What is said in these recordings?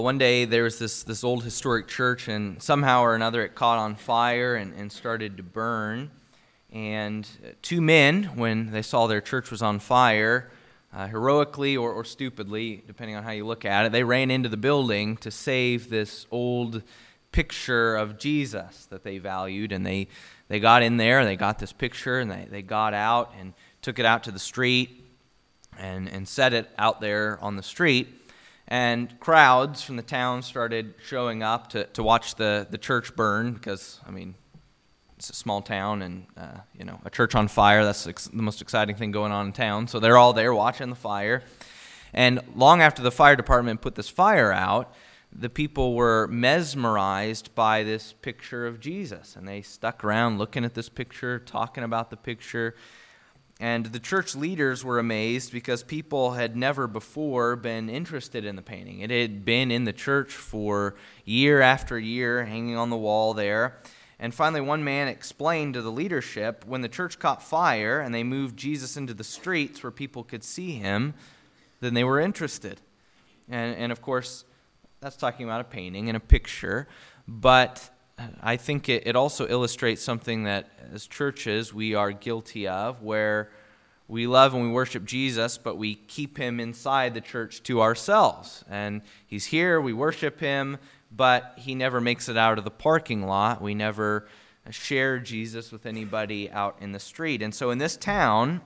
One day there was this old historic church, and somehow or another it caught on fire and started to burn. And two men, when they saw their church was on fire, heroically or stupidly, depending on how you look at it, they ran into the building to save this old picture of Jesus that they valued. And they got in there, and they got this picture, and they got out and took it out to the street and set it out there on the street. And crowds from the town started showing up to watch the church burn because, it's a small town and, a church on fire, that's the most exciting thing going on in town. So they're all there watching the fire. And long after the fire department put this fire out, the people were mesmerized by this picture of Jesus. And they stuck around looking at this picture, talking about the picture. And the church leaders were amazed because people had never before been interested in the painting. It had been in the church for year after year, hanging on the wall there. And finally, one man explained to the leadership, when the church caught fire and they moved Jesus into the streets where people could see him, then they were interested. And of course, that's talking about a painting and a picture, but I think it also illustrates something that as churches we are guilty of, where we love and we worship Jesus, but we keep him inside the church to ourselves. And he's here, we worship him, but he never makes it out of the parking lot. We never share Jesus with anybody out in the street. And so in this town,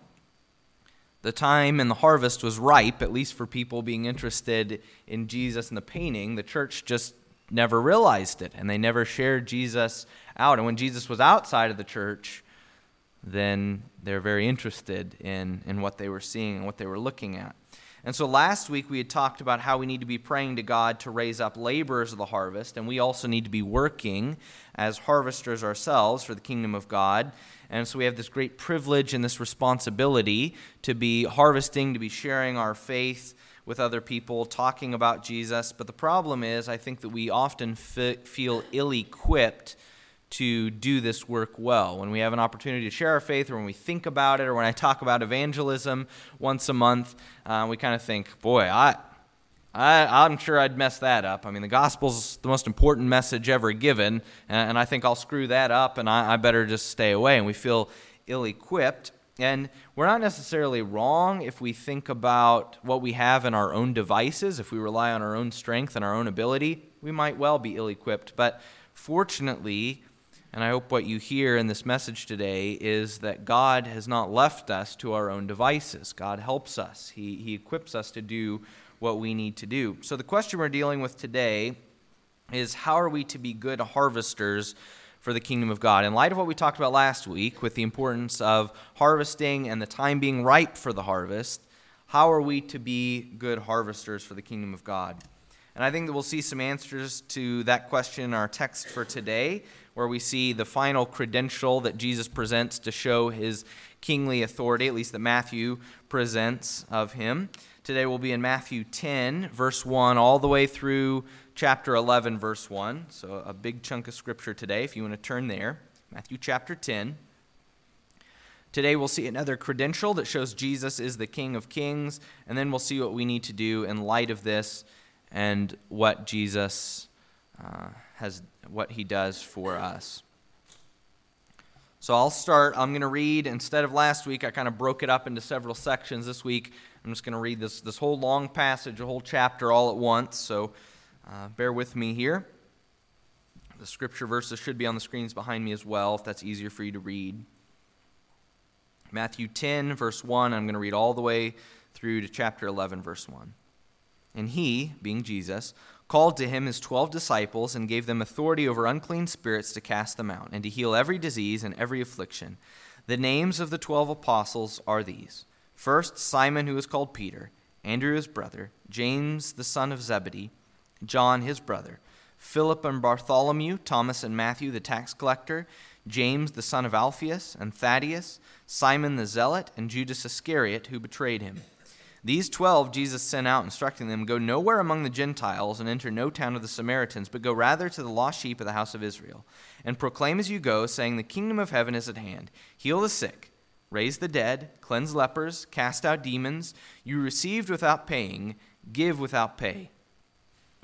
the time and the harvest was ripe, at least for people being interested in Jesus and the painting. The church just never realized it, and they never shared Jesus out. And when Jesus was outside of the church, then they're very interested in what they were seeing and what they were looking at. And so last week we had talked about how we need to be praying to God to raise up laborers of the harvest, and we also need to be working as harvesters ourselves for the kingdom of God. And so we have this great privilege and this responsibility to be harvesting, to be sharing our faith with other people, talking about Jesus. But the problem is, I think that we often feel ill-equipped to do this work well. When we have an opportunity to share our faith, or when we think about it, or when I talk about evangelism once a month, we kind of think, boy, I'm sure I'd mess that up. The gospel's the most important message ever given, and I think I'll screw that up, and I better just stay away. And we feel ill-equipped. And we're not necessarily wrong if we think about what we have in our own devices. If we rely on our own strength and our own ability, we might well be ill-equipped. But fortunately, and I hope what you hear in this message today, is that God has not left us to our own devices. God helps us. He equips us to do what we need to do. So the question we're dealing with today is, how are we to be good harvesters for the kingdom of God? In light of what we talked about last week with the importance of harvesting and the time being ripe for the harvest, how are we to be good harvesters for the kingdom of God? And I think that we'll see some answers to that question in our text for today, where we see the final credential that Jesus presents to show his kingly authority, at least that Matthew presents of him. Today we'll be in Matthew 10, verse 1, all the way through chapter 11, verse 1. So a big chunk of scripture today, if you want to turn there. Matthew chapter 10. Today we'll see another credential that shows Jesus is the King of Kings, and then we'll see what we need to do in light of this and what Jesus what he does for us. So I'll start. I'm going to read, instead of last week, I kind of broke it up into several sections. This week, I'm just going to read this whole long passage, a whole chapter all at once. So bear with me here. The scripture verses should be on the screens behind me as well, if that's easier for you to read. Matthew 10, verse 1, I'm going to read all the way through to chapter 11, verse 1. And he, being Jesus, called to him his 12 disciples and gave them authority over unclean spirits to cast them out and to heal every disease and every affliction. The names of the 12 apostles are these. First, Simon, who is called Peter, Andrew his brother, James the son of Zebedee, John his brother, Philip and Bartholomew, Thomas and Matthew the tax collector, James the son of Alphaeus and Thaddeus, Simon the zealot, and Judas Iscariot, who betrayed him. These 12 Jesus sent out, instructing them, "Go nowhere among the Gentiles and enter no town of the Samaritans, but go rather to the lost sheep of the house of Israel. And proclaim as you go, saying, the kingdom of heaven is at hand. Heal the sick, raise the dead, cleanse lepers, cast out demons. You received without paying, give without pay.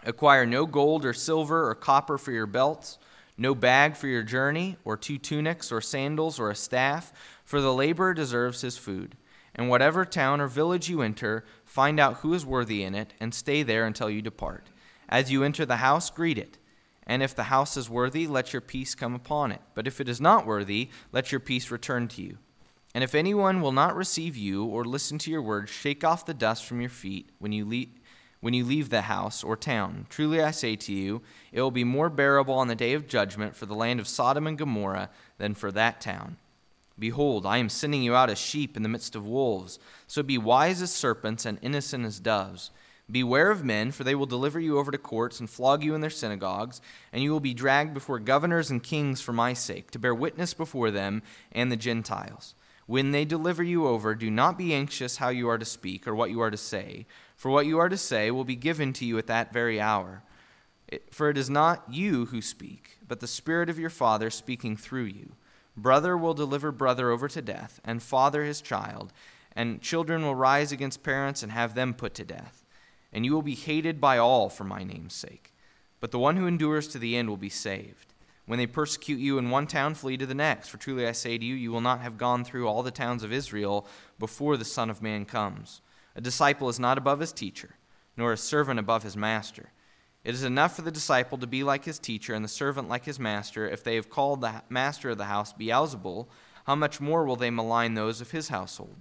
Acquire no gold or silver or copper for your belts, no bag for your journey, or 2 tunics, or sandals, or a staff, for the laborer deserves his food. And whatever town or village you enter, find out who is worthy in it, and stay there until you depart. As you enter the house, greet it. And if the house is worthy, let your peace come upon it. But if it is not worthy, let your peace return to you. And if anyone will not receive you or listen to your words, shake off the dust from your feet when you leave the house or town. Truly I say to you, it will be more bearable on the day of judgment for the land of Sodom and Gomorrah than for that town. Behold, I am sending you out as sheep in the midst of wolves. So be wise as serpents and innocent as doves. Beware of men, for they will deliver you over to courts and flog you in their synagogues, and you will be dragged before governors and kings for my sake, to bear witness before them and the Gentiles. When they deliver you over, do not be anxious how you are to speak or what you are to say, for what you are to say will be given to you at that very hour. For it is not you who speak, but the Spirit of your Father speaking through you. Brother will deliver brother over to death, and father his child, and children will rise against parents and have them put to death. And you will be hated by all for my name's sake. But the one who endures to the end will be saved. When they persecute you in one town, flee to the next. For truly I say to you, you will not have gone through all the towns of Israel before the Son of Man comes. A disciple is not above his teacher, nor a servant above his master. It is enough for the disciple to be like his teacher and the servant like his master. If they have called the master of the house Beelzebul, how much more will they malign those of his household?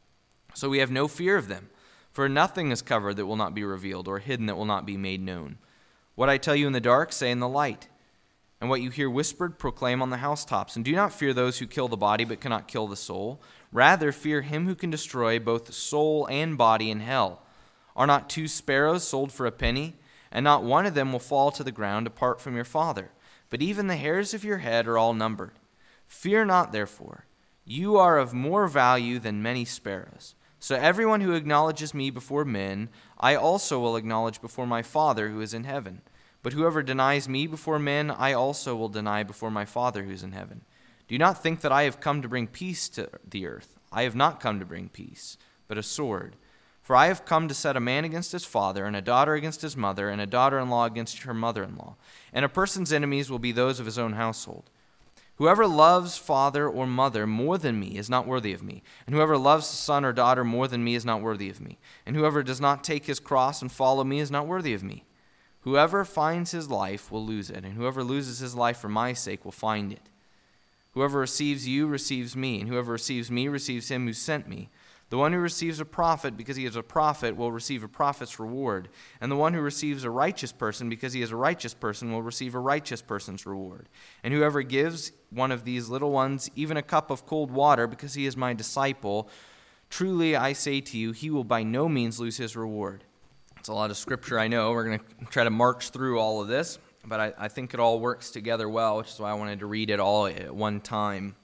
So we have no fear of them. For nothing is covered that will not be revealed, or hidden that will not be made known. What I tell you in the dark, say in the light. And what you hear whispered, proclaim on the housetops. And do not fear those who kill the body, but cannot kill the soul. Rather, fear him who can destroy both the soul and body in hell. Are not 2 sparrows sold for a penny? And not one of them will fall to the ground apart from your Father. But even the hairs of your head are all numbered. Fear not, therefore. You are of more value than many sparrows. So everyone who acknowledges me before men, I also will acknowledge before my Father who is in heaven. But whoever denies me before men, I also will deny before my Father who is in heaven. Do not think that I have come to bring peace to the earth. I have not come to bring peace, but a sword. For I have come to set a man against his father, and a daughter against his mother, and a daughter-in-law against her mother-in-law. And a person's enemies will be those of his own household. Whoever loves father or mother more than me is not worthy of me, and whoever loves son or daughter more than me is not worthy of me, and whoever does not take his cross and follow me is not worthy of me. Whoever finds his life will lose it, and whoever loses his life for my sake will find it. Whoever receives you receives me, and whoever receives me receives him who sent me. The one who receives a prophet because he is a prophet will receive a prophet's reward, and the one who receives a righteous person because he is a righteous person will receive a righteous person's reward. And whoever gives one of these little ones even a cup of cold water because he is my disciple, truly I say to you, he will by no means lose his reward. It's a lot of scripture, I know. We're going to try to march through all of this, but I think it all works together well, which is why I wanted to read it all at one time.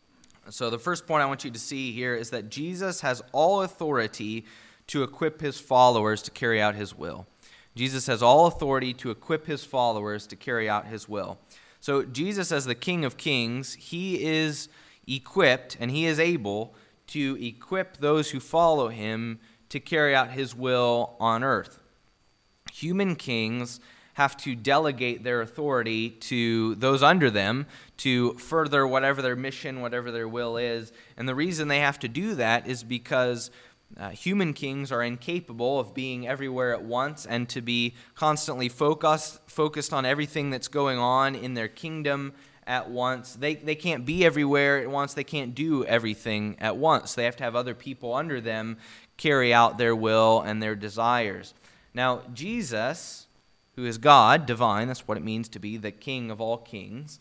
So the first point I want you to see here is that Jesus has all authority to equip his followers to carry out his will. Jesus has all authority to equip his followers to carry out his will. So Jesus, as the King of Kings, he is equipped and he is able to equip those who follow him to carry out his will on earth. Human kings have to delegate their authority to those under them to further whatever their mission, whatever their will is. And the reason they have to do that is because human kings are incapable of being everywhere at once and to be constantly focused on everything that's going on in their kingdom at once. They can't be everywhere at once. They can't do everything at once. They have to have other people under them carry out their will and their desires. Now, Jesus, who is God, divine, that's what it means to be the King of all kings,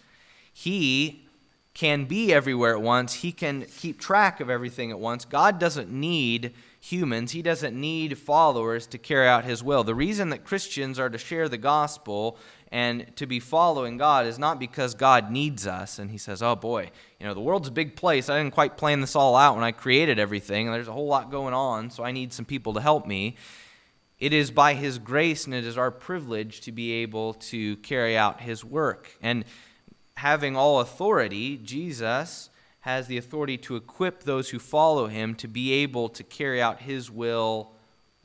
he can be everywhere at once. He can keep track of everything at once. God doesn't need humans. He doesn't need followers to carry out his will. The reason that Christians are to share the gospel and to be following God is not because God needs us and he says, oh boy, the world's a big place. I didn't quite plan this all out when I created everything, and there's a whole lot going on, so I need some people to help me. It is by his grace and it is our privilege to be able to carry out his work. And having all authority, Jesus has the authority to equip those who follow him to be able to carry out his will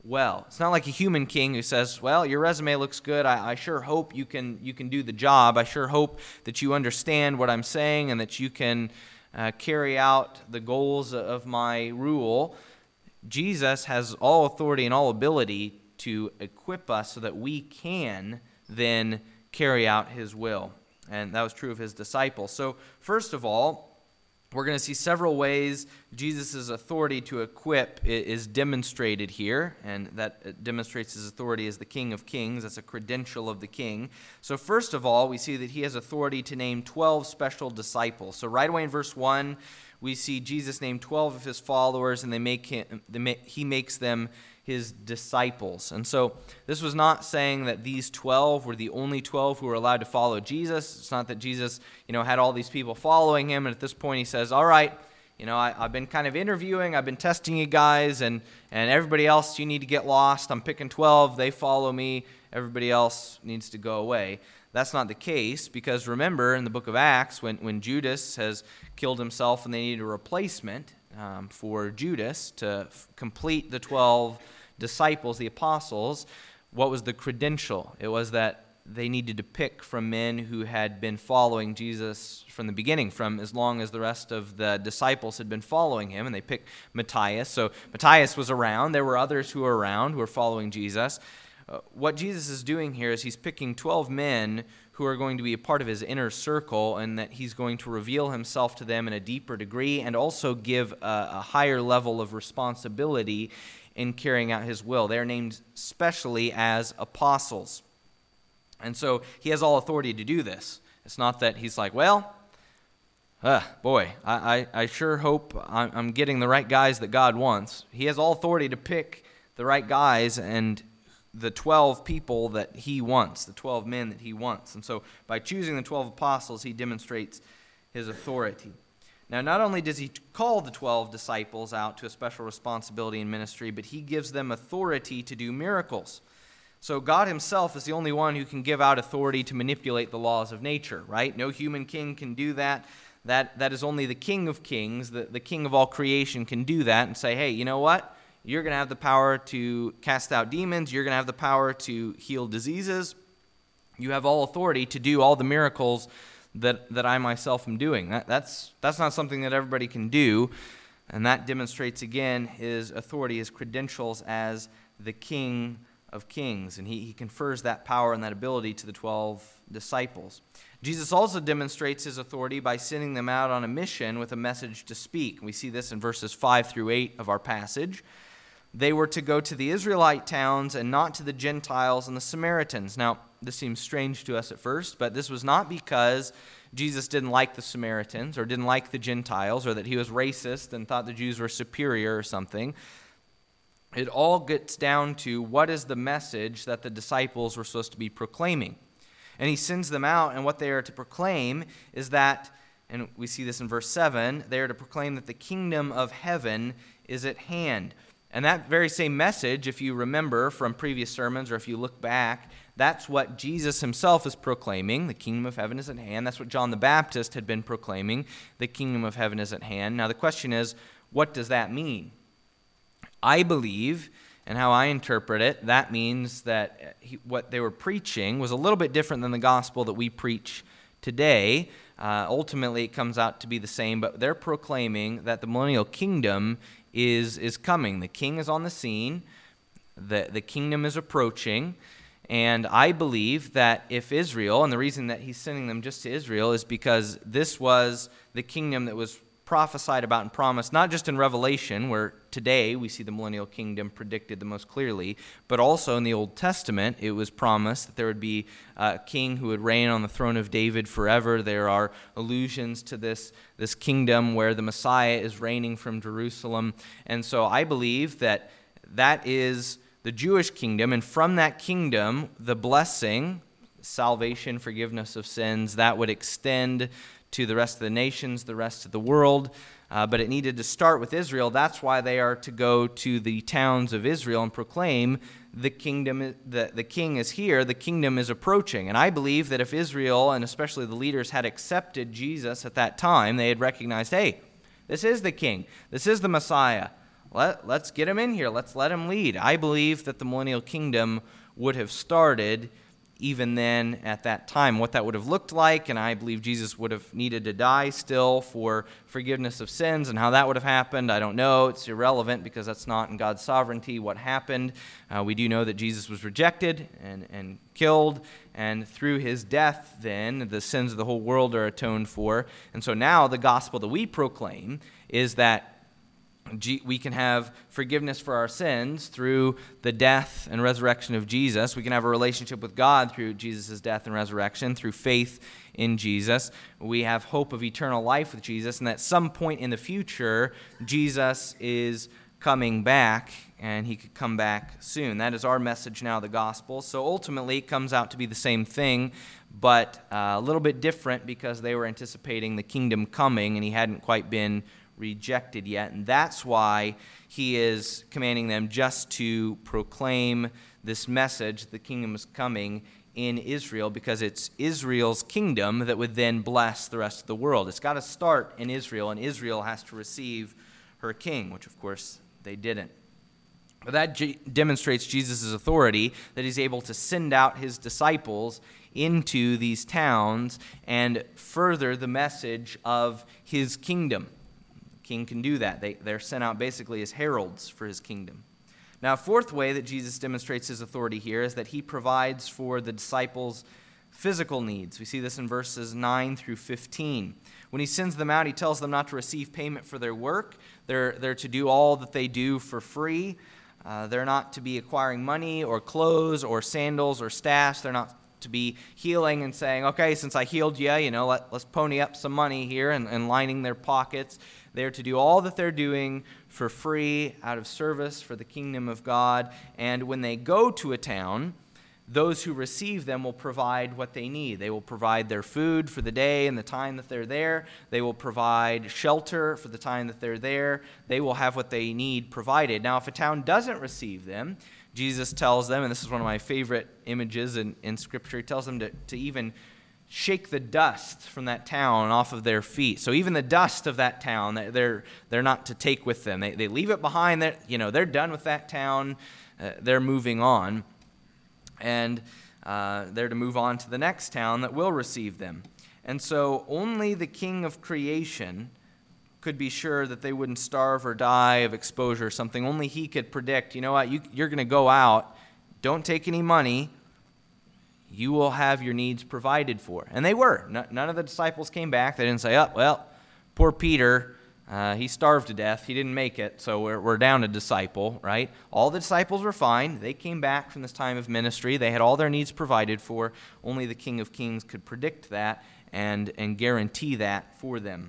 well. It's not like a human king who says, well, your resume looks good. I sure hope you can do the job. I sure hope that you understand what I'm saying and that you can carry out the goals of my rule. Jesus has all authority and all ability to equip us so that we can then carry out his will. And that was true of his disciples. So first of all, we're going to see several ways Jesus' authority to equip is demonstrated here, and that demonstrates his authority as the King of Kings. That's a credential of the king. So first of all, we see that he has authority to name 12 special disciples. So right away in verse 1, we see Jesus name 12 of his followers, and he makes them his disciples. And so this was not saying that these 12 were the only 12 who were allowed to follow Jesus. It's not that Jesus, had all these people following him, and at this point he says, all right, I've been kind of interviewing, I've been testing you guys, and everybody else, you need to get lost. I'm picking 12, they follow me, everybody else needs to go away. That's not the case, because remember in the book of Acts, when Judas has killed himself and they needed a replacement for Judas to complete the 12 disciples, the apostles, what was the credential? It was that they needed to pick from men who had been following Jesus from the beginning, from as long as the rest of the disciples had been following him, and they picked Matthias. So Matthias was around. There were others who were around who were following Jesus. What Jesus is doing here is he's picking 12 men who are going to be a part of his inner circle, and that he's going to reveal himself to them in a deeper degree and also give a higher level of responsibility in carrying out his will. They're named specially as apostles. And so he has all authority to do this. It's not that he's like, well, I sure hope I'm getting the right guys that God wants. He has all authority to pick the right guys and the 12 people that he wants, the 12 men that he wants. And so by choosing the 12 apostles, he demonstrates his authority. Now, not only does he call the 12 disciples out to a special responsibility in ministry, but he gives them authority to do miracles. So God himself is the only one who can give out authority to manipulate the laws of nature, right? No human king can do that. That is only the King of Kings, the King of all creation, can do that and say, hey, you know what? You're going to have the power to cast out demons. You're going to have the power to heal diseases. You have all authority to do all the miracles that I myself am doing. That's not something that everybody can do, and that demonstrates, again, his authority, his credentials as the King of Kings, and he confers that power and that ability to the 12 disciples. Jesus also demonstrates his authority by sending them out on a mission with a message to speak. We see this in verses 5 through 8 of our passage. They were to go to the Israelite towns and not to the Gentiles and the Samaritans. Now, this seems strange to us at first, but this was not because Jesus didn't like the Samaritans or didn't like the Gentiles or that he was racist and thought the Jews were superior or something. It all gets down to what is the message that the disciples were supposed to be proclaiming. And he sends them out, and what they are to proclaim is that, and we see this in verse 7, they are to proclaim that the kingdom of heaven is at hand. And that very same message, if you remember from previous sermons or if you look back, that's what Jesus himself is proclaiming. The kingdom of heaven is at hand. That's what John the Baptist had been proclaiming. The kingdom of heaven is at hand. Now the question is, what does that mean? I believe, and how I interpret it, that means that what they were preaching was a little bit different than the gospel that we preach today. Ultimately, it comes out to be the same, but they're proclaiming that the millennial kingdom is coming. The king is on the scene. The kingdom is approaching. And I believe that if Israel, and the reason that he's sending them just to Israel is because this was the kingdom that was prophesied about and promised, not just in Revelation, where today we see the millennial kingdom predicted the most clearly, but also in the Old Testament, it was promised that there would be a king who would reign on the throne of David forever. There are allusions to this kingdom where the Messiah is reigning from Jerusalem. And so I believe that that is the Jewish kingdom, and from that kingdom, the blessing, salvation, forgiveness of sins, that would extend to the rest of the nations, the rest of the world, but it needed to start with Israel. That's why they are to go to the towns of Israel and proclaim the kingdom, the king is here, the kingdom is approaching. And I believe that if Israel, and especially the leaders, had accepted Jesus at that time, they had recognized, hey, this is the king, this is the Messiah. let's get him in here. Let's let him lead. I believe that the millennial kingdom would have started even then at that time, what that would have looked like, and I believe Jesus would have needed to die still for forgiveness of sins, and how that would have happened, I don't know. It's irrelevant because that's not in God's sovereignty what happened. We do know that Jesus was rejected and killed, and through his death then, the sins of the whole world are atoned for. And so now the gospel that we proclaim is that we can have forgiveness for our sins through the death and resurrection of Jesus. We can have a relationship with God through Jesus' death and resurrection, through faith in Jesus. We have hope of eternal life with Jesus, and at some point in the future, Jesus is coming back, and he could come back soon. That is our message now, the gospel. So ultimately, it comes out to be the same thing, but a little bit different because they were anticipating the kingdom coming, and he hadn't quite been rejected yet, and that's why he is commanding them just to proclaim this message, the kingdom is coming in Israel, because it's Israel's kingdom that would then bless the rest of the world. It's got to start in Israel, and Israel has to receive her king, which of course they didn't. But that demonstrates Jesus' authority, that he's able to send out his disciples into these towns and further the message of his kingdom. King can do that. They're sent out basically as heralds for his kingdom. Now, a fourth way that Jesus demonstrates his authority here is that he provides for the disciples' physical needs. We see this in verses 9 through 15. When he sends them out, he tells them not to receive payment for their work. They're to do all that they do for free. They're not to be acquiring money or clothes or sandals or staffs. They're not to be healing and saying, okay, since I healed you, let's pony up some money here and lining their pockets. They're to do all that they're doing for free out of service for the kingdom of God. And when they go to a town, those who receive them will provide what they need. They will provide their food for the day and the time that they're there. They will provide shelter for the time that they're there. They will have what they need provided. Now, if a town doesn't receive them, Jesus tells them, and this is one of my favorite images in Scripture, he tells them to even shake the dust from that town off of their feet. So even the dust of that town, they're not to take with them. They leave it behind. They're done with that town. They're moving on. And they're to move on to the next town that will receive them. And so only the King of creation could be sure that they wouldn't starve or die of exposure or something. Only he could predict, you're going to go out, don't take any money, you will have your needs provided for. And they were. None of the disciples came back. They didn't say, poor Peter, he starved to death. He didn't make it, so we're down a disciple, right? All the disciples were fine. They came back from this time of ministry. They had all their needs provided for. Only the King of Kings could predict that and guarantee that for them.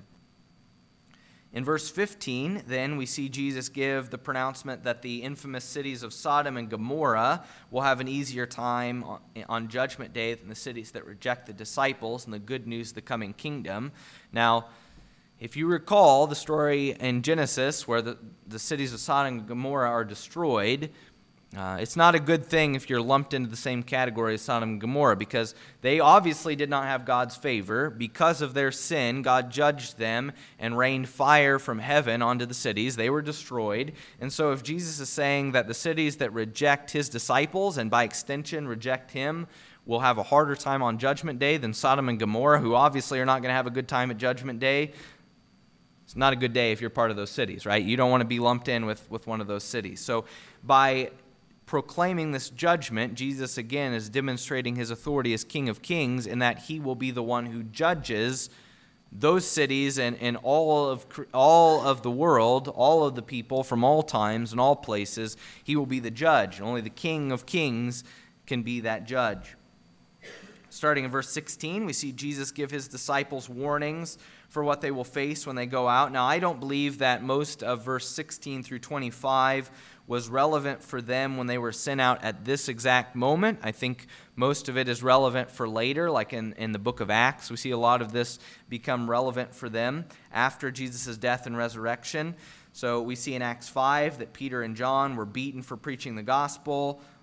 In verse 15, then, we see Jesus give the pronouncement that the infamous cities of Sodom and Gomorrah will have an easier time on Judgment Day than the cities that reject the disciples and the good news of the coming kingdom. Now, if you recall the story in Genesis where the cities of Sodom and Gomorrah are destroyed, it's not a good thing if you're lumped into the same category as Sodom and Gomorrah, because they obviously did not have God's favor. Because of their sin, God judged them and rained fire from heaven onto the cities. They were destroyed. And so if Jesus is saying that the cities that reject his disciples, and by extension reject him, will have a harder time on Judgment Day than Sodom and Gomorrah, who obviously are not going to have a good time at Judgment Day, it's not a good day if you're part of those cities, right? You don't want to be lumped in with one of those cities. So by proclaiming this judgment, Jesus again is demonstrating his authority as King of Kings, in that he will be the one who judges those cities and all of the world, all of the people from all times and all places. He will be the judge. Only the King of Kings can be that judge. Starting in verse 16, we see Jesus give his disciples warnings for what they will face when they go out. Now, I don't believe that most of verse 16 through 25 was relevant for them when they were sent out at this exact moment. I think most of it is relevant for later, like in the book of Acts. We see a lot of this become relevant for them after Jesus' death and resurrection. So we see in Acts 5 that Peter and John were beaten for preaching the gospel.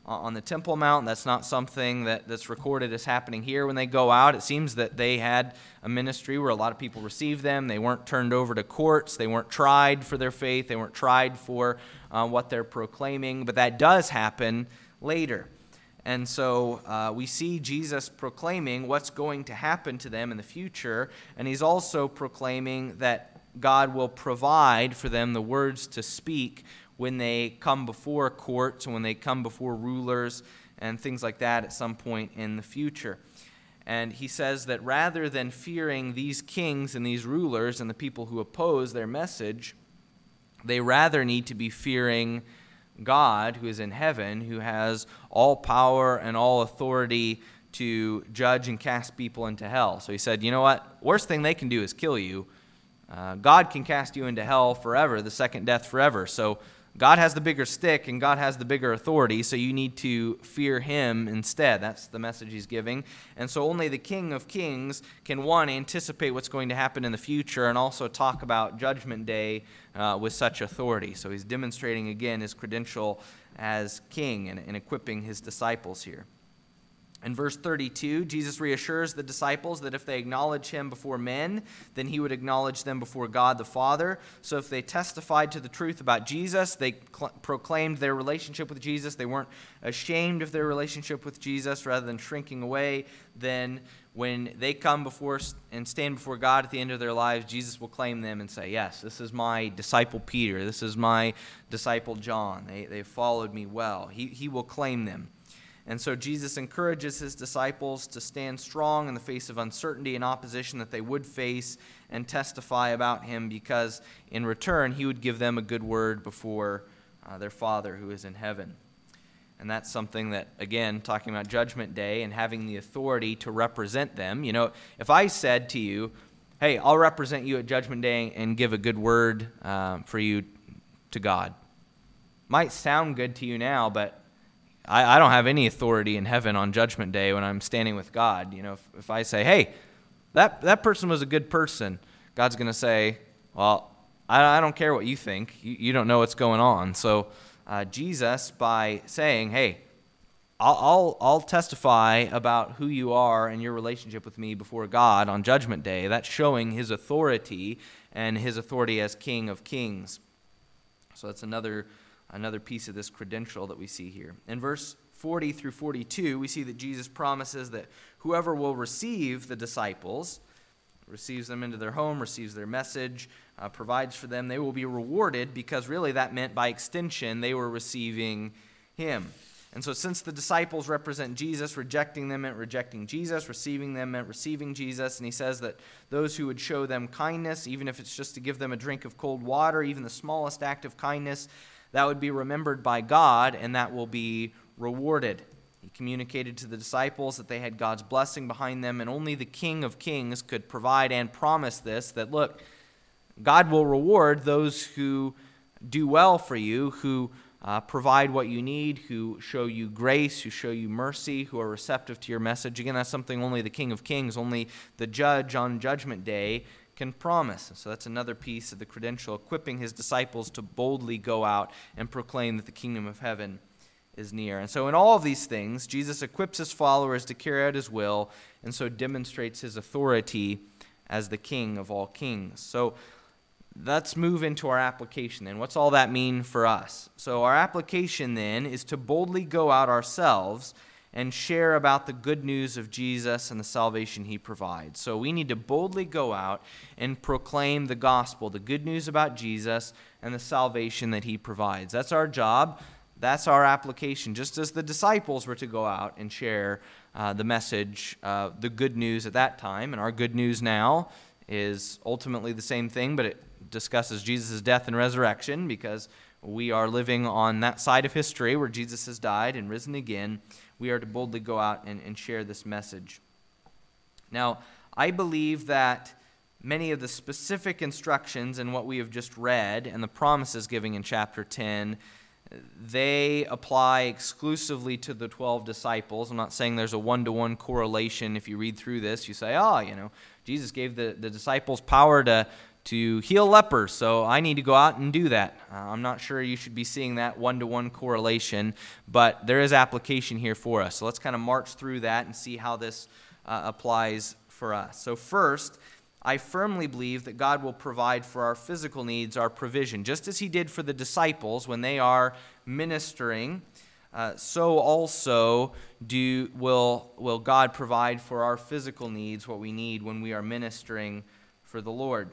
on the Temple Mount. That's not something that's recorded as happening here when they go out. It seems that they had a ministry where a lot of people received them. They weren't turned over to courts. They weren't tried for their faith. They weren't tried for what they're proclaiming. But that does happen later. And so we see Jesus proclaiming what's going to happen to them in the future, and he's also proclaiming that God will provide for them the words to speak when they come before courts, when they come before rulers, and things like that at some point in the future. And he says that rather than fearing these kings and these rulers and the people who oppose their message, they rather need to be fearing God, who is in heaven, who has all power and all authority to judge and cast people into hell. So he said, you know what? Worst thing they can do is kill you. God can cast you into hell forever, the second death forever. So God has the bigger stick and God has the bigger authority, so you need to fear him instead. That's the message he's giving. And so only the King of Kings can, one, anticipate what's going to happen in the future and also talk about Judgment Day with such authority. So he's demonstrating again his credential as king and equipping his disciples here. In verse 32, Jesus reassures the disciples that if they acknowledge him before men, then he would acknowledge them before God the Father. So if they testified to the truth about Jesus, they proclaimed their relationship with Jesus, they weren't ashamed of their relationship with Jesus rather than shrinking away, then when they come before and stand before God at the end of their lives, Jesus will claim them and say, yes, this is my disciple Peter, this is my disciple John. They followed me well. He will claim them. And so Jesus encourages his disciples to stand strong in the face of uncertainty and opposition that they would face and testify about him, because in return he would give them a good word before their Father who is in heaven. And that's something that, again, talking about Judgment Day and having the authority to represent them. You know, if I said to you, hey, I'll represent you at Judgment Day and give a good word for you to God. Might sound good to you now, but I don't have any authority in heaven on Judgment Day when I'm standing with God. You know, if I say, hey, that person was a good person, God's going to say, well, I don't care what you think. You don't know what's going on. So Jesus, by saying, hey, I'll testify about who you are and your relationship with me before God on Judgment Day, that's showing his authority and his authority as King of Kings. So that's another piece of this credential that we see here. In verse 40 through 42, we see that Jesus promises that whoever will receive the disciples, receives them into their home, receives their message, provides for them, they will be rewarded, because really that meant by extension they were receiving him. And so since the disciples represent Jesus, rejecting them meant rejecting Jesus, receiving them meant receiving Jesus. And he says that those who would show them kindness, even if it's just to give them a drink of cold water, even the smallest act of kindness, that would be remembered by God, and that will be rewarded. He communicated to the disciples that they had God's blessing behind them, and only the King of Kings could provide and promise this, that look, God will reward those who do well for you, who provide what you need, who show you grace, who show you mercy, who are receptive to your message. Again, that's something only the King of Kings, only the judge on Judgment Day can promise. So that's another piece of the credential, equipping his disciples to boldly go out and proclaim that the kingdom of heaven is near. And so in all of these things, Jesus equips his followers to carry out his will, and so demonstrates his authority as the King of all kings. So let's move into our application then. What's all that mean for us? So our application then is to boldly go out ourselves and share about the good news of Jesus and the salvation he provides. So we need to boldly go out and proclaim the gospel, the good news about Jesus and the salvation that he provides. That's our job. That's our application. Just as the disciples were to go out and share the message, the good news at that time, and our good news now is ultimately the same thing, but it discusses Jesus' death and resurrection, because we are living on that side of history where Jesus has died and risen again. We are to boldly go out and share this message. Now, I believe that many of the specific instructions in what we have just read and the promises given in chapter 10, they apply exclusively to the 12 disciples. I'm not saying there's a one-to-one correlation. If you read through this, you say, Jesus gave the disciples power to to heal lepers, so I need to go out and do that. I'm not sure you should be seeing that one-to-one correlation, but there is application here for us. So let's kind of march through that and see how this applies for us. So first, I firmly believe that God will provide for our physical needs, our provision, just as he did for the disciples when they are ministering. So also will God provide for our physical needs, what we need when we are ministering for the Lord.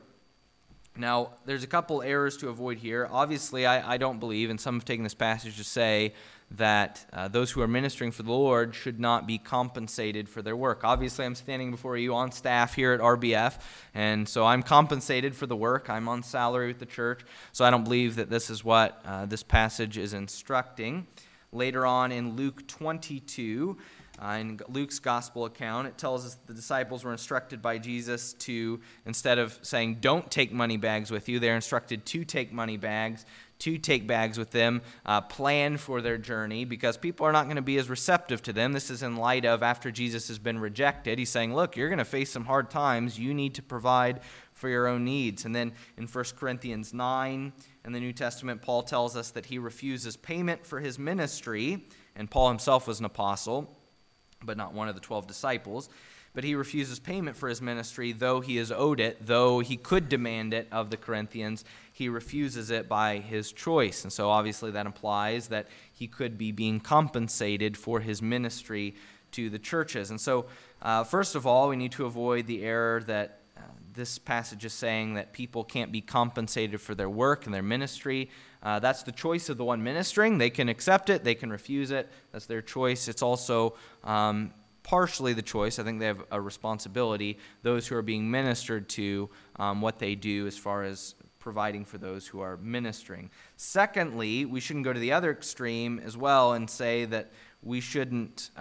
Now, there's a couple errors to avoid here. Obviously, I don't believe, and some have taken this passage to say that those who are ministering for the Lord should not be compensated for their work. Obviously, I'm standing before you on staff here at RBF, and so I'm compensated for the work. I'm on salary with the church, so I don't believe that this is what this passage is instructing. Later on in Luke 22, in Luke's gospel account, it tells us the disciples were instructed by Jesus to, instead of saying, don't take money bags with you, they're instructed to take money bags, to take bags with them, plan for their journey, because people are not going to be as receptive to them. This is in light of after Jesus has been rejected. He's saying, look, you're going to face some hard times. You need to provide for your own needs. And then in 1 Corinthians 9 in the New Testament, Paul tells us that he refuses payment for his ministry, and Paul himself was an apostle, but not one of the 12 disciples. But he refuses payment for his ministry, though he is owed it, though he could demand it of the Corinthians. He refuses it by his choice. And so obviously that implies that he could be being compensated for his ministry to the churches. And so first of all, we need to avoid the error that this passage is saying that people can't be compensated for their work and their ministry. That's the choice of the one ministering. They can accept it. They can refuse it. That's their choice. It's also partially the choice. I think they have a responsibility, those who are being ministered to, what they do as far as providing for those who are ministering. Secondly, we shouldn't go to the other extreme as well and say that we shouldn't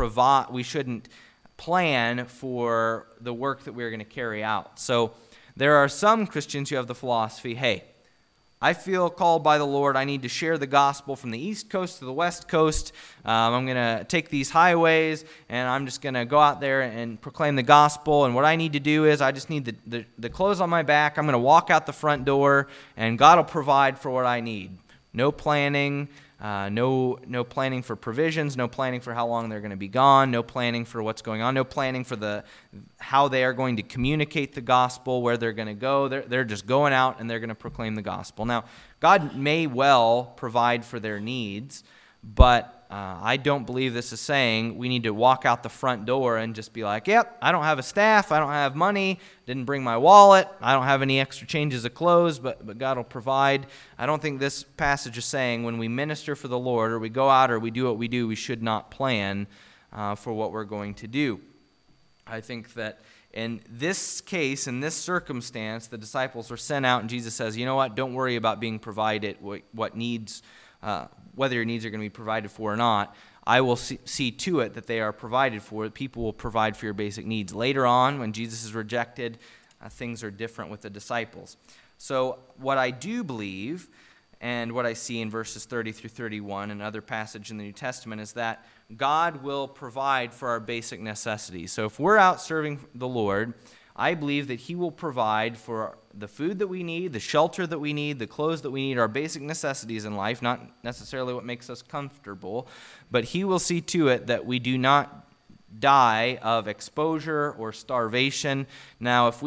plan for the work that we're going to carry out. So there are some Christians who have the philosophy, hey, I feel called by the Lord. I need to share the gospel from the East Coast to the West Coast. I'm going to take these highways, and I'm just going to go out there and proclaim the gospel. And what I need to do is I just need the clothes on my back. I'm going to walk out the front door, and God will provide for what I need. No planning, no planning for provisions, no planning for how long they're going to be gone, no planning for what's going on, no planning for how they are going to communicate the gospel, where they're going to go. They're just going out and they're going to proclaim the gospel. Now, God may well provide for their needs, but I don't believe this is saying we need to walk out the front door and just be like, yep, I don't have a staff, I don't have money, didn't bring my wallet, I don't have any extra changes of clothes, but God will provide. I don't think this passage is saying when we minister for the Lord or we go out or we do what we do, we should not plan for what we're going to do. I think that in this case, in this circumstance, the disciples were sent out and Jesus says, you know what, don't worry about being provided what needs, whether your needs are going to be provided for or not. I will see to it that they are provided for. People will provide for your basic needs. Later on, when Jesus is rejected, things are different with the disciples. So what I do believe, and what I see in verses 30 through 31 and other passage in the New Testament, is that God will provide for our basic necessities. So if we're out serving the Lord, I believe that he will provide for the food that we need, the shelter that we need, the clothes that we need, our basic necessities in life, not necessarily what makes us comfortable, but he will see to it that we do not die of exposure or starvation. Now, if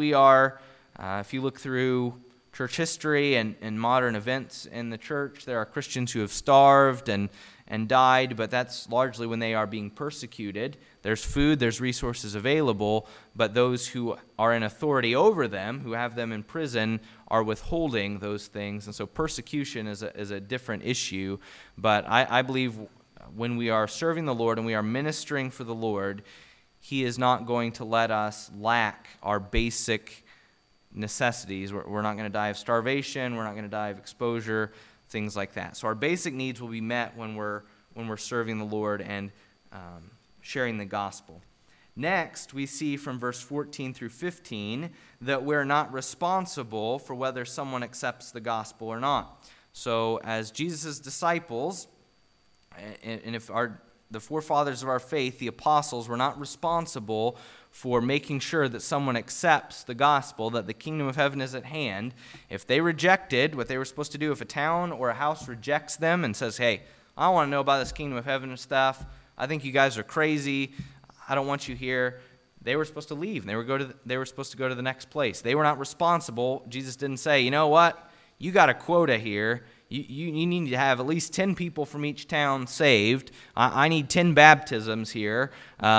you look through church history and modern events in the church, there are Christians who have starved and died, but that's largely when they are being persecuted. There's food, there's resources available, but those who are in authority over them, who have them in prison, are withholding those things. And so persecution is a different issue. But I believe when we are serving the Lord and we are ministering for the Lord, he is not going to let us lack our basic necessities. We're not going to die of starvation. We're not going to die of exposure, things like that. So our basic needs will be met when we're serving the Lord and sharing the gospel. Next, we see from verse 14 through 15 that we're not responsible for whether someone accepts the gospel or not. So as Jesus' disciples, and if our the forefathers of our faith, the apostles, were not responsible for making sure that someone accepts the gospel, that the kingdom of heaven is at hand. If they rejected what they were supposed to do, if a town or a house rejects them and says, hey, I don't want to know about this kingdom of heaven and stuff, I think you guys are crazy, I don't want you here, they were supposed to leave, and they were supposed to go to the next place. They were not responsible. Jesus didn't say, you know what, you got a quota here. You need to have at least 10 people from each town saved. I need 10 baptisms here.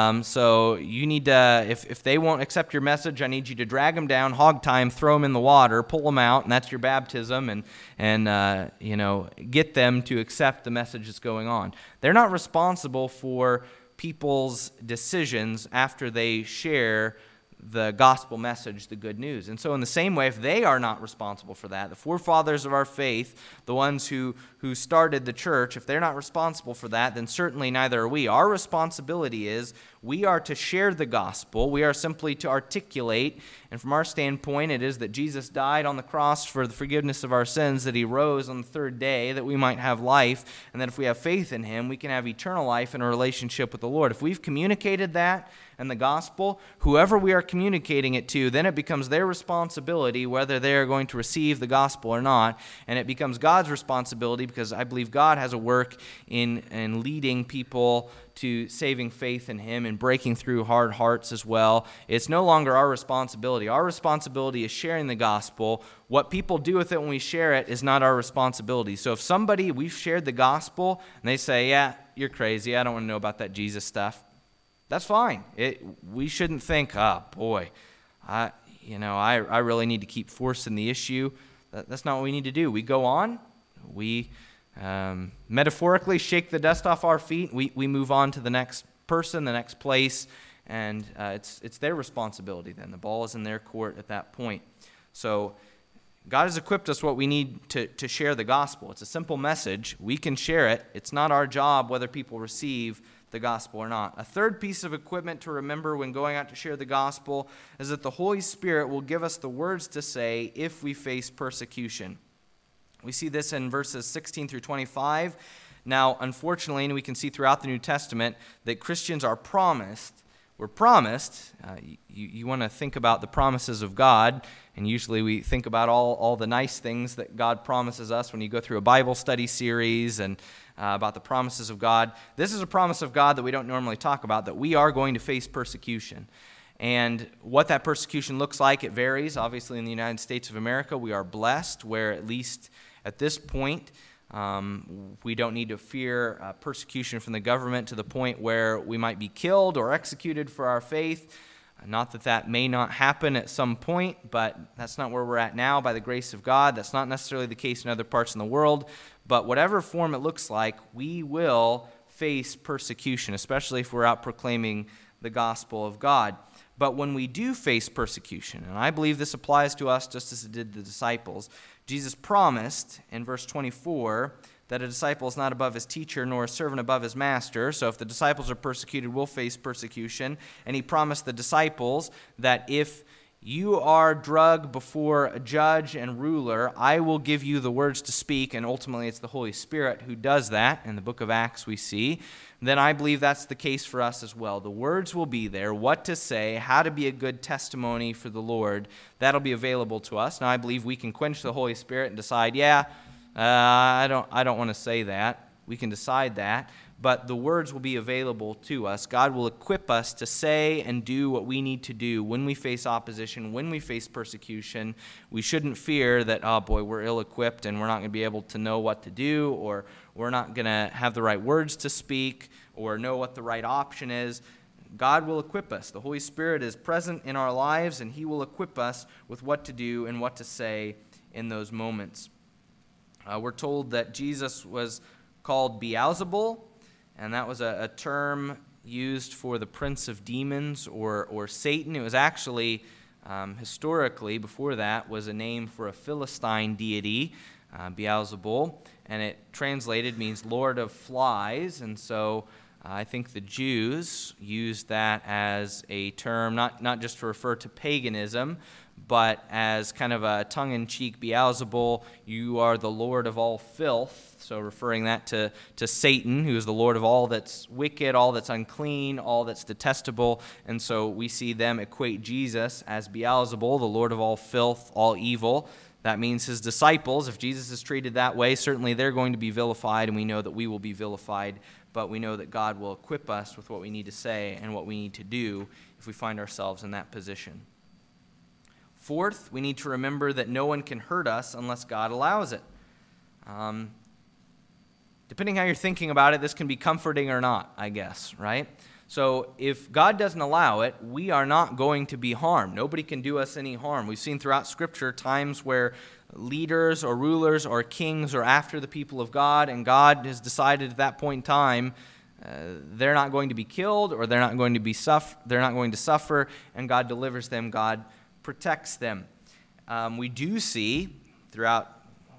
So you need to, if they won't accept your message, I need you to drag them down, hog time, throw them in the water, pull them out, and that's your baptism, and get them to accept the message that's going on. They're not responsible for people's decisions after they share the gospel message, the good news. And so in the same way, if they are not responsible for that, the forefathers of our faith, the ones who started the church, if they're not responsible for that, then certainly neither are we. Our responsibility is we are to share the gospel. We are simply to articulate, and from our standpoint, it is that Jesus died on the cross for the forgiveness of our sins, that he rose on the third day, that we might have life, and that if we have faith in him, we can have eternal life in a relationship with the Lord. If we've communicated that and the gospel, whoever we are communicating it to, then it becomes their responsibility whether they are going to receive the gospel or not, and it becomes God's responsibility because I believe God has a work in leading people to saving faith in him and breaking through hard hearts as well. It's no longer our responsibility. Our responsibility is sharing the gospel. What people do with it when we share it is not our responsibility. So if we've shared the gospel and they say, yeah, you're crazy, I don't want to know about that Jesus stuff, that's fine. We shouldn't think, oh boy, I really need to keep forcing the issue. That's not what we need to do. We go on. We metaphorically shake the dust off our feet. We move on to the next person, the next place, and it's their responsibility then. The ball is in their court at that point. So God has equipped us what we need to share the gospel. It's a simple message. We can share it. It's not our job whether people receive the gospel or not. A third piece of equipment to remember when going out to share the gospel is that the Holy Spirit will give us the words to say if we face persecution. We see this in verses 16 through 25. Now, unfortunately, and we can see throughout the New Testament, that Christians are promised. We're promised. You want to think about the promises of God, and usually we think about all the nice things that God promises us when you go through a Bible study series and about the promises of God. This is a promise of God that we don't normally talk about, that we are going to face persecution. And what that persecution looks like, it varies. Obviously, in the United States of America, we are blessed, where at least at this point, we don't need to fear persecution from the government to the point where we might be killed or executed for our faith. Not that may not happen at some point, but that's not where we're at now by the grace of God. That's not necessarily the case in other parts in the world. But whatever form it looks like, we will face persecution, especially if we're out proclaiming the gospel of God. But when we do face persecution, and I believe this applies to us just as it did the disciples, Jesus promised in verse 24 that a disciple is not above his teacher, nor a servant above his master. So if the disciples are persecuted, we'll face persecution. And he promised the disciples that if you are drugged before a judge and ruler, I will give you the words to speak, and ultimately it's the Holy Spirit who does that. In the book of Acts we see. Then I believe that's the case for us as well. The words will be there, what to say, how to be a good testimony for the Lord. That'll be available to us. Now I believe we can quench the Holy Spirit and decide, I don't want to say that. We can decide that. But the words will be available to us. God will equip us to say and do what we need to do when we face opposition, when we face persecution. We shouldn't fear that, we're ill-equipped and we're not going to be able to know what to do, or we're not going to have the right words to speak, or know what the right option is. God will equip us. The Holy Spirit is present in our lives, and he will equip us with what to do and what to say in those moments. We're told that Jesus was called Beelzebul, and that was a term used for the prince of demons or Satan. It was actually, historically, before that, was a name for a Philistine deity, Beelzebul, and it translated means Lord of Flies. And so I think the Jews used that as a term, not just to refer to paganism, but as kind of a tongue-in-cheek, Beelzebul, you are the Lord of all filth. So referring that to Satan, who is the Lord of all that's wicked, all that's unclean, all that's detestable. And so we see them equate Jesus as Beelzebul, the Lord of all filth, all evil. That means his disciples, if Jesus is treated that way, certainly they're going to be vilified, and we know that we will be vilified, but we know that God will equip us with what we need to say and what we need to do if we find ourselves in that position. Fourth, we need to remember that no one can hurt us unless God allows it. Depending how you're thinking about it, this can be comforting or not, I guess, right? So if God doesn't allow it, we are not going to be harmed. Nobody can do us any harm. We've seen throughout Scripture times where leaders or rulers or kings are after the people of God, and God has decided at that point in time they're not going to be killed, or they're not going to suffer, and God delivers them. God protects them. We do see throughout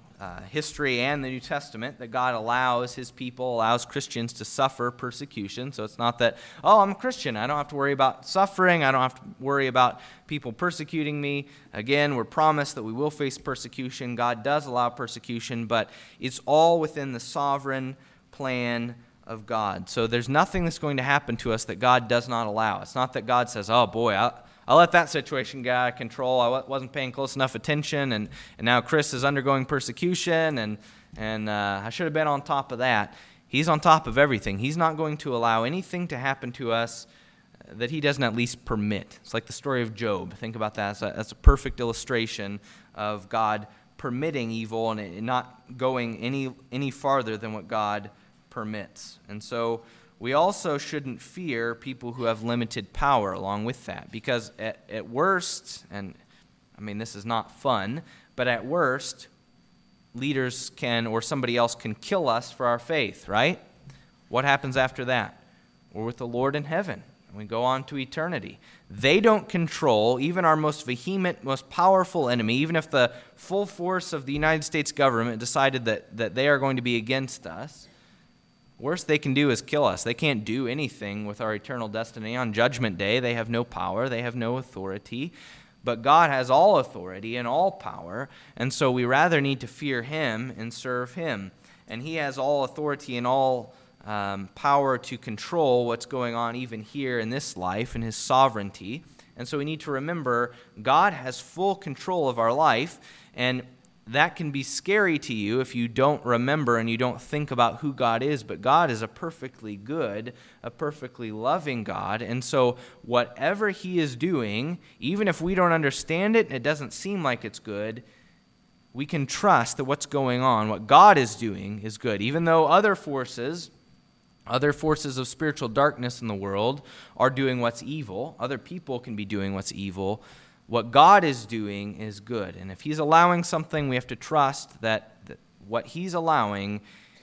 history and the New Testament that God allows his people, allows Christians to suffer persecution. So it's not that, oh, I'm a Christian, I don't have to worry about suffering, I don't have to worry about people persecuting me. Again, we're promised that we will face persecution. God does allow persecution, but it's all within the sovereign plan of God. So there's nothing that's going to happen to us that God does not allow. It's not that God says, oh boy, I'll let that situation get out of control. I wasn't paying close enough attention, and now Chris is undergoing persecution, and I should have been on top of that. He's on top of everything. He's not going to allow anything to happen to us that he doesn't at least permit. It's like the story of Job. Think about that. That's a perfect illustration of God permitting evil and not going any farther than what God permits. And so we also shouldn't fear people who have limited power along with that, because at worst, and I mean this is not fun, but at worst, leaders can, or somebody else can kill us for our faith, right? What happens after that? We're with the Lord in heaven, and we go on to eternity. They don't control even our most vehement, most powerful enemy. Even if the full force of the United States government decided that they are going to be against us, worst they can do is kill us. They can't do anything with our eternal destiny. On Judgment Day, they have no power. They have no authority. But God has all authority and all power, and so we rather need to fear him and serve him. And he has all authority and all power to control what's going on even here in this life and his sovereignty. And so we need to remember God has full control of our life, and that can be scary to you if you don't remember and you don't think about who God is, but God is a perfectly good, a perfectly loving God, and so whatever he is doing, even if we don't understand it and it doesn't seem like it's good, we can trust that what's going on, what God is doing, is good. Even though other forces of spiritual darkness in the world are doing what's evil, other people can be doing what's evil, what God is doing is good. And if he's allowing something, we have to trust that what he's allowing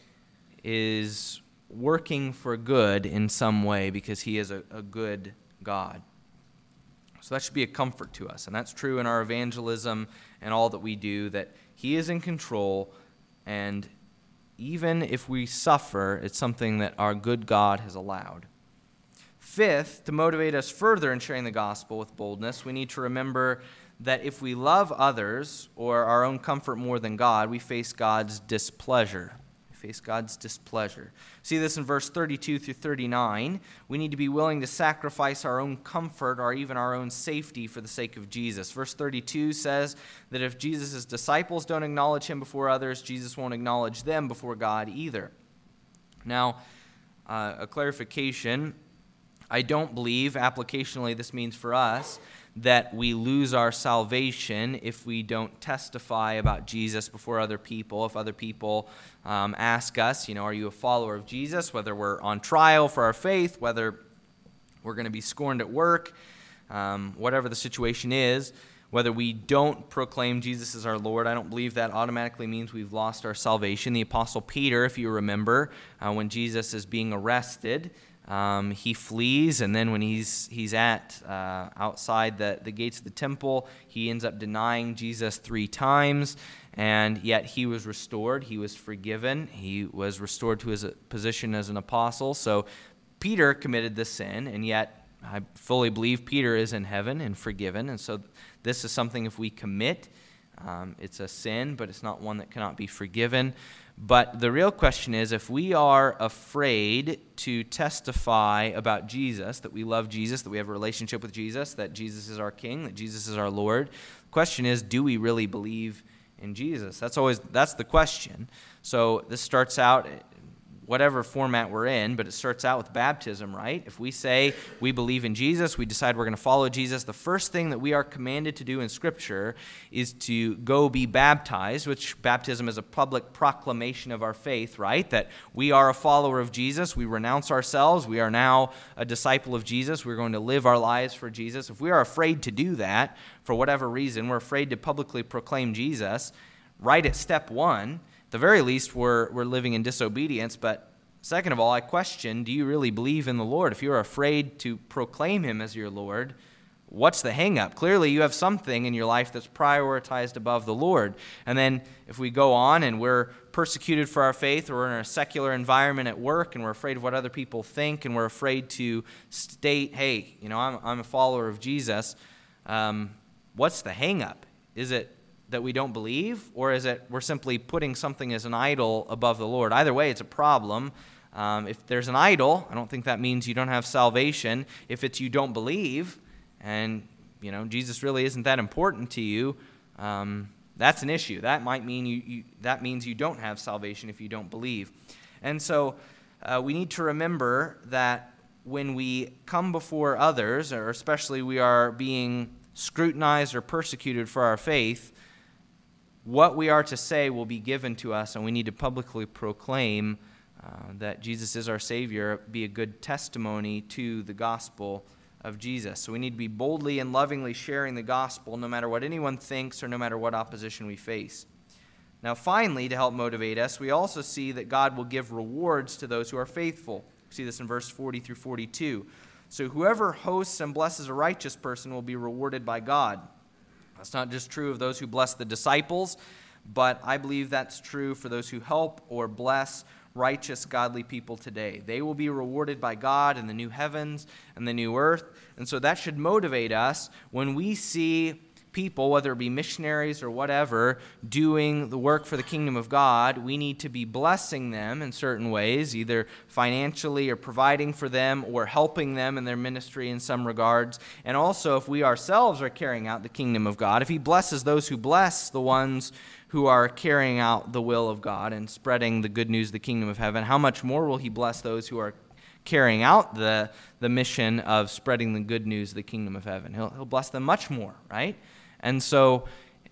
is working for good in some way, because he is a good God. So that should be a comfort to us. And that's true in our evangelism and all that we do, that he is in control, and even if we suffer, it's something that our good God has allowed. Fifth, to motivate us further in sharing the gospel with boldness, we need to remember that if we love others or our own comfort more than God, we face God's displeasure. See this in verse 32 through 39. We need to be willing to sacrifice our own comfort or even our own safety for the sake of Jesus. Verse 32 says that if Jesus' disciples don't acknowledge him before others, Jesus won't acknowledge them before God either. Now, a clarification, I don't believe, applicationally this means for us, that we lose our salvation if we don't testify about Jesus before other people. If other people ask us, are you a follower of Jesus, whether we're on trial for our faith, whether we're going to be scorned at work, whatever the situation is, whether we don't proclaim Jesus as our Lord, I don't believe that automatically means we've lost our salvation. The Apostle Peter, if you remember, when Jesus is being arrested, he flees, and then when he's at outside the gates of the temple, he ends up denying Jesus 3 times, and yet he was restored. He was forgiven. He was restored to his position as an apostle. So Peter committed this sin, and yet I fully believe Peter is in heaven and forgiven. And so this is something, if we commit, it's a sin, but it's not one that cannot be forgiven. But the real question is, if we are afraid to testify about Jesus, that we love Jesus, that we have a relationship with Jesus, that Jesus is our King, that Jesus is our Lord, the question is, do we really believe in Jesus? That's the question. So this starts out whatever format we're in, but it starts out with baptism, right? If we say we believe in Jesus, we decide we're going to follow Jesus, the first thing that we are commanded to do in Scripture is to go be baptized, which baptism is a public proclamation of our faith, right? That we are a follower of Jesus, we renounce ourselves, we are now a disciple of Jesus, we're going to live our lives for Jesus. If we are afraid to do that, for whatever reason, we're afraid to publicly proclaim Jesus, right at step one, at the very least, we're living in disobedience. But second of all, I question, do you really believe in the Lord? If you're afraid to proclaim him as your Lord, what's the hang-up? Clearly, you have something in your life that's prioritized above the Lord. And then if we go on and we're persecuted for our faith, or we're in a secular environment at work and we're afraid of what other people think, and we're afraid to state, hey, I'm a follower of Jesus, what's the hang-up? Is it that we don't believe, or is it we're simply putting something as an idol above the Lord? Either way, it's a problem. If there's an idol, I don't think that means you don't have salvation. If it's you don't believe, and Jesus really isn't that important to you, that's an issue. That might mean that means you don't have salvation if you don't believe. And so we need to remember that when we come before others, or especially we are being scrutinized or persecuted for our faith, what we are to say will be given to us, and we need to publicly proclaim that Jesus is our Savior, be a good testimony to the gospel of Jesus. So we need to be boldly and lovingly sharing the gospel no matter what anyone thinks or no matter what opposition we face. Now finally, to help motivate us, we also see that God will give rewards to those who are faithful. We see this in verse 40 through 42. So whoever hosts and blesses a righteous person will be rewarded by God. That's not just true of those who bless the disciples, but I believe that's true for those who help or bless righteous, godly people today. They will be rewarded by God in the new heavens and the new earth. And so that should motivate us when we see people, whether it be missionaries or whatever, doing the work for the kingdom of God. We need to be blessing them in certain ways, either financially or providing for them or helping them in their ministry in some regards. And also, if we ourselves are carrying out the kingdom of God, if he blesses those who bless the ones who are carrying out the will of God and spreading the good news of the kingdom of heaven, how much more will he bless those who are carrying out the mission of spreading the good news of the kingdom of heaven? He'll bless them much more, right? And so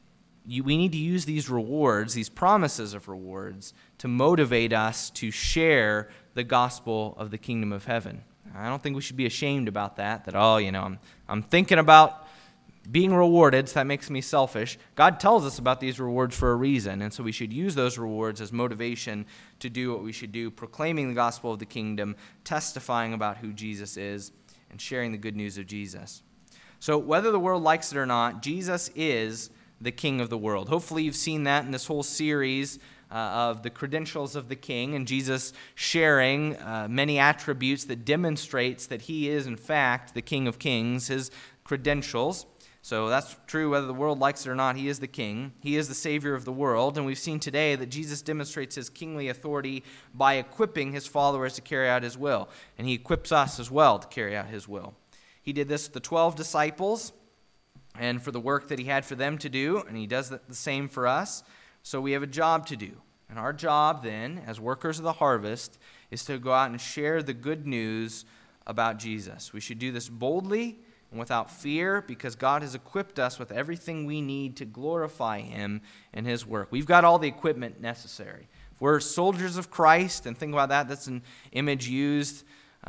we need to use these rewards, these promises of rewards, to motivate us to share the gospel of the kingdom of heaven. I don't think we should be ashamed about that I'm thinking about being rewarded, so that makes me selfish. God tells us about these rewards for a reason, and so we should use those rewards as motivation to do what we should do, proclaiming the gospel of the kingdom, testifying about who Jesus is, and sharing the good news of Jesus. So whether the world likes it or not, Jesus is the King of the world. Hopefully you've seen that in this whole series of the credentials of the King, and Jesus sharing many attributes that demonstrates that he is, in fact, the King of Kings, his credentials. So that's true whether the world likes it or not. He is the King. He is the Savior of the world. And we've seen today that Jesus demonstrates his kingly authority by equipping his followers to carry out his will. And he equips us as well to carry out his will. He did this with the 12 disciples and for the work that he had for them to do, and he does the same for us. So we have a job to do. And our job then, as workers of the harvest, is to go out and share the good news about Jesus. We should do this boldly and without fear because God has equipped us with everything we need to glorify him and his work. We've got all the equipment necessary. If we're soldiers of Christ, and think about that, that's an image used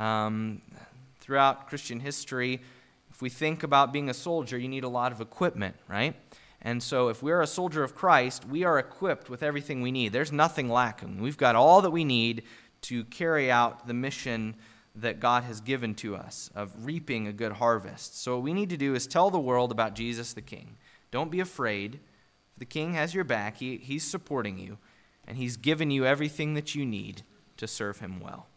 throughout Christian history. If we think about being a soldier, you need a lot of equipment, right? And so if we're a soldier of Christ, we are equipped with everything we need. There's nothing lacking. We've got all that we need to carry out the mission that God has given to us of reaping a good harvest. So what we need to do is tell the world about Jesus the King. Don't be afraid. The King has your back. He's supporting you, and he's given you everything that you need to serve him well.